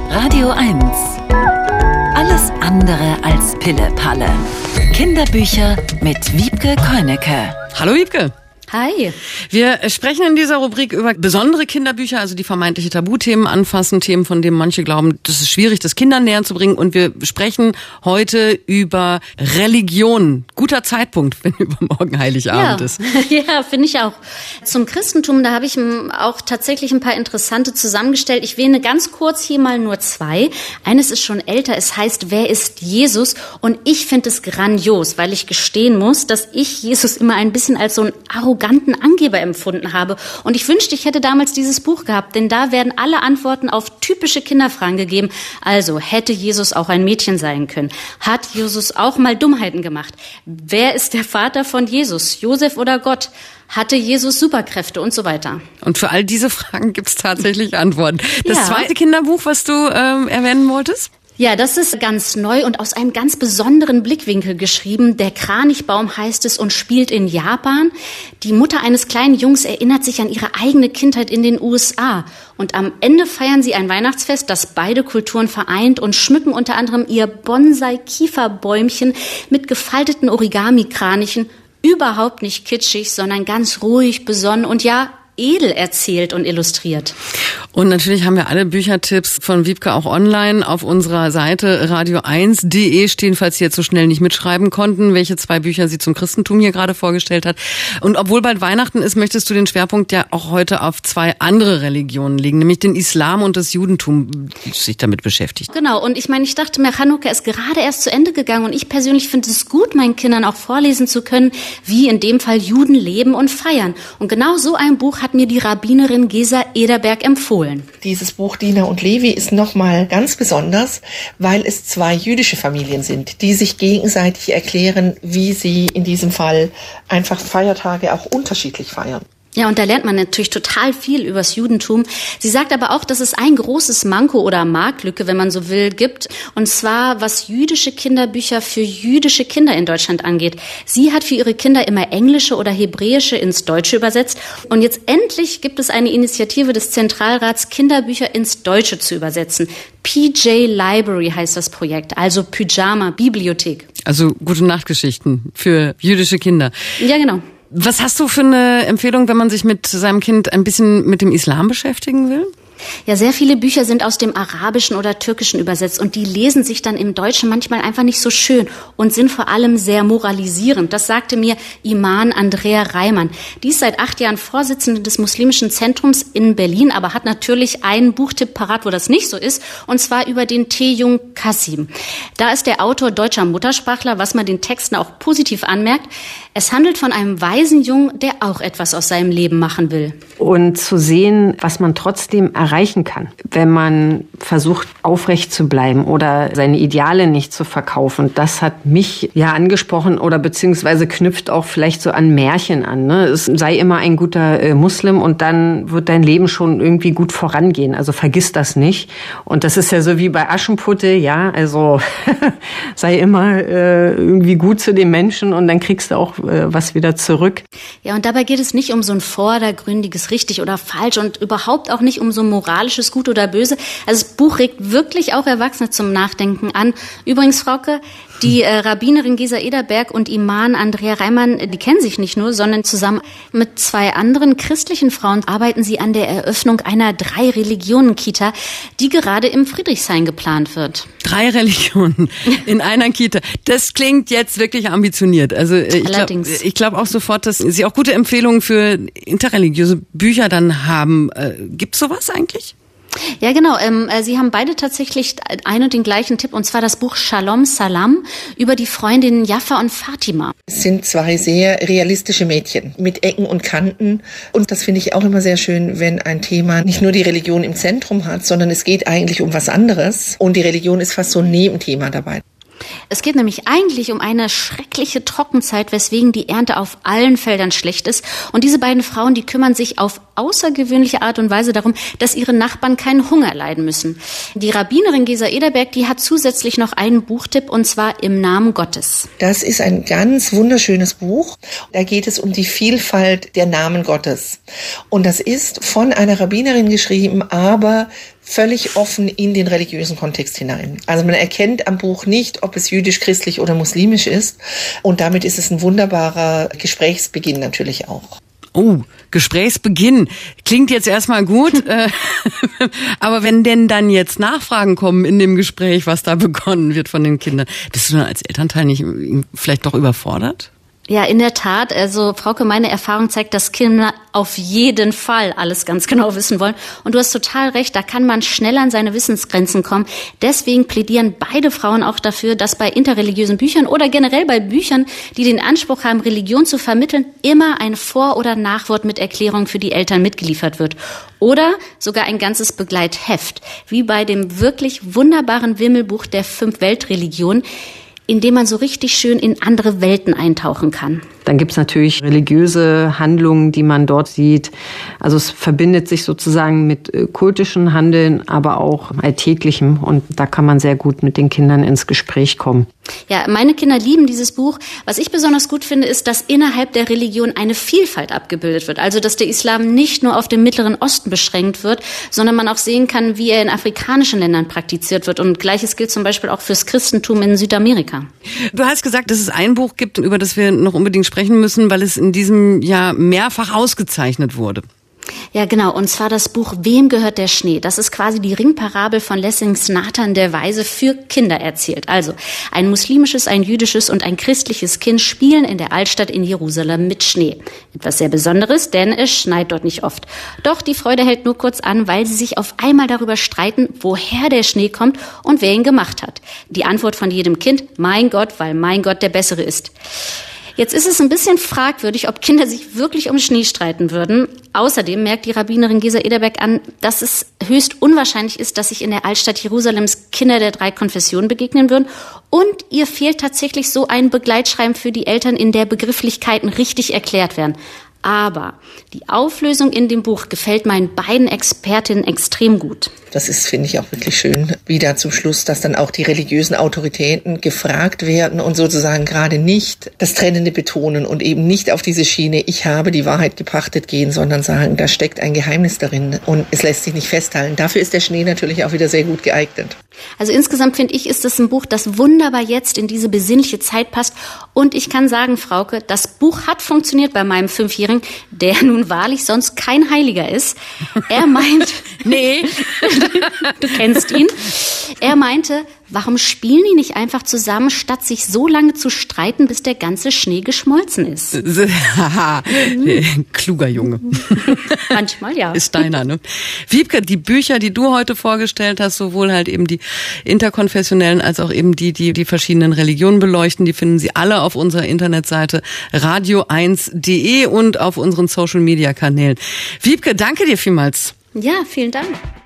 Radio 1. Alles andere als Pille-Palle. Kinderbücher mit Wiebke Koinecke. Hallo Wiebke. Hi. Wir sprechen in dieser Rubrik über besondere Kinderbücher, also die vermeintliche Tabuthemen anfassen, Themen, von denen manche glauben, das ist schwierig, das Kindern näher zu bringen. Und wir sprechen heute über Religion. Guter Zeitpunkt, wenn übermorgen Heiligabend ist. Ja, finde ich auch. Zum Christentum, da habe ich auch tatsächlich ein paar interessante zusammengestellt. Ich wähle ganz kurz hier mal nur zwei. Eines ist schon älter, es heißt, wer ist Jesus? Und ich finde es grandios, weil ich gestehen muss, dass ich Jesus immer ein bisschen als so ein arroganten Angeber empfunden habe. Und ich wünschte, ich hätte damals dieses Buch gehabt, denn da werden alle Antworten auf typische Kinderfragen gegeben. Also, hätte Jesus auch ein Mädchen sein können? Hat Jesus auch mal Dummheiten gemacht? Wer ist der Vater von Jesus? Josef oder Gott? Hatte Jesus Superkräfte und so weiter? Und für all diese Fragen gibt es tatsächlich Antworten. Das zweite Kinderbuch, was du erwähnen wolltest? Ja, das ist ganz neu und aus einem ganz besonderen Blickwinkel geschrieben. Der Kranichbaum heißt es und spielt in Japan. Die Mutter eines kleinen Jungs erinnert sich an ihre eigene Kindheit in den USA. Und am Ende feiern sie ein Weihnachtsfest, das beide Kulturen vereint und schmücken unter anderem ihr Bonsai-Kieferbäumchen mit gefalteten Origami-Kranichen. Überhaupt nicht kitschig, sondern ganz ruhig, besonnen und ja, edel erzählt und illustriert. Und natürlich haben wir alle Büchertipps von Wiebke auch online auf unserer Seite radio1.de stehen, falls Sie jetzt so schnell nicht mitschreiben konnten, welche zwei Bücher sie zum Christentum hier gerade vorgestellt hat. Und obwohl bald Weihnachten ist, möchtest du den Schwerpunkt ja auch heute auf zwei andere Religionen legen, nämlich den Islam und das Judentum, die sich damit beschäftigt. Genau, und ich meine, ich dachte mir, Chanukka ist gerade erst zu Ende gegangen und ich persönlich finde es gut, meinen Kindern auch vorlesen zu können, wie in dem Fall Juden leben und feiern. Und genau so ein Buch hat mir die Rabbinerin Gesa Ederberg empfohlen. Dieses Buch Dina und Levi ist nochmal ganz besonders, weil es zwei jüdische Familien sind, die sich gegenseitig erklären, wie sie in diesem Fall einfach Feiertage auch unterschiedlich feiern. Ja, und da lernt man natürlich total viel übers Judentum. Sie sagt aber auch, dass es ein großes Manko oder Marktlücke, wenn man so will, gibt. Und zwar, was jüdische Kinderbücher für jüdische Kinder in Deutschland angeht. Sie hat für ihre Kinder immer englische oder hebräische ins Deutsche übersetzt. Und jetzt endlich gibt es eine Initiative des Zentralrats, Kinderbücher ins Deutsche zu übersetzen. PJ Library heißt das Projekt, also Pyjama-Bibliothek. Also Gute-Nacht-Geschichten für jüdische Kinder. Ja, genau. Was hast du für eine Empfehlung, wenn man sich mit seinem Kind ein bisschen mit dem Islam beschäftigen will? Ja, sehr viele Bücher sind aus dem Arabischen oder Türkischen übersetzt und die lesen sich dann im Deutschen manchmal einfach nicht so schön und sind vor allem sehr moralisierend. Das sagte mir Iman Andrea Reimann. Die ist seit 8 Jahren Vorsitzende des Muslimischen Zentrums in Berlin, aber hat natürlich einen Buchtipp parat, wo das nicht so ist, und zwar über den Tejung Kassim. Da ist der Autor deutscher Muttersprachler, was man den Texten auch positiv anmerkt. Es handelt von einem Waisenjungen, der auch etwas aus seinem Leben machen will. Und zu sehen, was man trotzdem erreichen kann, wenn man versucht, aufrecht zu bleiben oder seine Ideale nicht zu verkaufen. Das hat mich ja angesprochen oder beziehungsweise knüpft auch vielleicht so an Märchen an. Ne? Es sei immer ein guter Muslim und dann wird dein Leben schon irgendwie gut vorangehen. Also vergiss das nicht. Und das ist ja so wie bei Aschenputtel, ja, also sei immer irgendwie gut zu den Menschen und dann kriegst du auch was wieder zurück. Ja, und dabei geht es nicht um so ein vordergründiges richtig oder falsch und überhaupt auch nicht um so moralisches Gut oder Böse. Also das Buch regt wirklich auch Erwachsene zum Nachdenken an. Übrigens, Frauke, die Rabbinerin Gesa Ederberg und Iman Andrea Reimann, die kennen sich nicht nur, sondern zusammen mit 2 anderen christlichen Frauen arbeiten sie an der Eröffnung einer 3-Religionen-Kita, die gerade im Friedrichshain geplant wird. 3 Religionen in einer Kita. Das klingt jetzt wirklich ambitioniert. Also ich glaube auch sofort, dass Sie auch gute Empfehlungen für interreligiöse Bücher dann haben. Gibt's sowas eigentlich? Ja, genau. Sie haben beide tatsächlich einen und den gleichen Tipp, und zwar das Buch Shalom Salam über die Freundinnen Jaffa und Fatima. Es sind 2 sehr realistische Mädchen mit Ecken und Kanten. Und das finde ich auch immer sehr schön, wenn ein Thema nicht nur die Religion im Zentrum hat, sondern es geht eigentlich um was anderes. Und die Religion ist fast so ein Nebenthema dabei. Es geht nämlich eigentlich um eine schreckliche Trockenzeit, weswegen die Ernte auf allen Feldern schlecht ist. Und diese beiden Frauen, die kümmern sich auf außergewöhnliche Art und Weise darum, dass ihre Nachbarn keinen Hunger leiden müssen. Die Rabbinerin Gesa Ederberg, die hat zusätzlich noch einen Buchtipp, und zwar Im Namen Gottes. Das ist ein ganz wunderschönes Buch. Da geht es um die Vielfalt der Namen Gottes. Und das ist von einer Rabbinerin geschrieben, aber völlig offen in den religiösen Kontext hinein. Also man erkennt am Buch nicht, ob es jüdisch, christlich oder muslimisch ist. Und damit ist es ein wunderbarer Gesprächsbeginn natürlich auch. Oh, Gesprächsbeginn. Klingt jetzt erstmal gut. Aber wenn denn dann jetzt Nachfragen kommen in dem Gespräch, was da begonnen wird von den Kindern, bist du dann als Elternteil nicht vielleicht doch überfordert? Ja, in der Tat. Also, Frauke, meine Erfahrung zeigt, dass Kinder auf jeden Fall alles ganz genau wissen wollen. Und du hast total recht, da kann man schnell an seine Wissensgrenzen kommen. Deswegen plädieren beide Frauen auch dafür, dass bei interreligiösen Büchern oder generell bei Büchern, die den Anspruch haben, Religion zu vermitteln, immer ein Vor- oder Nachwort mit Erklärung für die Eltern mitgeliefert wird. Oder sogar ein ganzes Begleitheft, wie bei dem wirklich wunderbaren Wimmelbuch der 5 Weltreligionen, in dem man so richtig schön in andere Welten eintauchen kann. Dann gibt's natürlich religiöse Handlungen, die man dort sieht. Also es verbindet sich sozusagen mit kultischen Handeln, aber auch alltäglichem. Und da kann man sehr gut mit den Kindern ins Gespräch kommen. Ja, meine Kinder lieben dieses Buch. Was ich besonders gut finde, ist, dass innerhalb der Religion eine Vielfalt abgebildet wird. Also, dass der Islam nicht nur auf den Mittleren Osten beschränkt wird, sondern man auch sehen kann, wie er in afrikanischen Ländern praktiziert wird. Und Gleiches gilt zum Beispiel auch fürs Christentum in Südamerika. Du hast gesagt, dass es ein Buch gibt, über das wir noch unbedingt sprechen müssen, weil es in diesem Jahr mehrfach ausgezeichnet wurde. Ja, genau. Und zwar das Buch Wem gehört der Schnee? Das ist quasi die Ringparabel von Lessings Nathan der Weise für Kinder erzählt. Also ein muslimisches, ein jüdisches und ein christliches Kind spielen in der Altstadt in Jerusalem mit Schnee. Etwas sehr Besonderes, denn es schneit dort nicht oft. Doch die Freude hält nur kurz an, weil sie sich auf einmal darüber streiten, woher der Schnee kommt und wer ihn gemacht hat. Die Antwort von jedem Kind: Mein Gott, weil mein Gott der Bessere ist. Jetzt ist es ein bisschen fragwürdig, ob Kinder sich wirklich um Schnee streiten würden. Außerdem merkt die Rabbinerin Gesa Ederberg an, dass es höchst unwahrscheinlich ist, dass sich in der Altstadt Jerusalems Kinder der 3 Konfessionen begegnen würden. Und ihr fehlt tatsächlich so ein Begleitschreiben für die Eltern, in der Begrifflichkeiten richtig erklärt werden. Aber die Auflösung in dem Buch gefällt meinen beiden Expertinnen extrem gut. Das ist, finde ich, auch wirklich schön, wieder zum Schluss, dass dann auch die religiösen Autoritäten gefragt werden und sozusagen gerade nicht das Trennende betonen und eben nicht auf diese Schiene, ich habe die Wahrheit gepachtet gehen, sondern sagen, da steckt ein Geheimnis darin und es lässt sich nicht festhalten. Dafür ist der Schnee natürlich auch wieder sehr gut geeignet. Also insgesamt finde ich, ist es ein Buch, das wunderbar jetzt in diese besinnliche Zeit passt. Und ich kann sagen, Frauke, das Buch hat funktioniert bei meinem 5-Jährigen, der nun wahrlich sonst kein Heiliger ist. Er meint... Nee. Du kennst ihn. Er meinte, warum spielen die nicht einfach zusammen, statt sich so lange zu streiten, bis der ganze Schnee geschmolzen ist? Kluger Junge. Manchmal, ja. Ist deiner, ne? Wiebke, die Bücher, die du heute vorgestellt hast, sowohl halt eben die interkonfessionellen als auch eben die verschiedenen Religionen beleuchten, die finden Sie alle auf unserer Internetseite radio1.de und auf unseren Social-Media-Kanälen. Wiebke, danke dir vielmals. Ja, vielen Dank.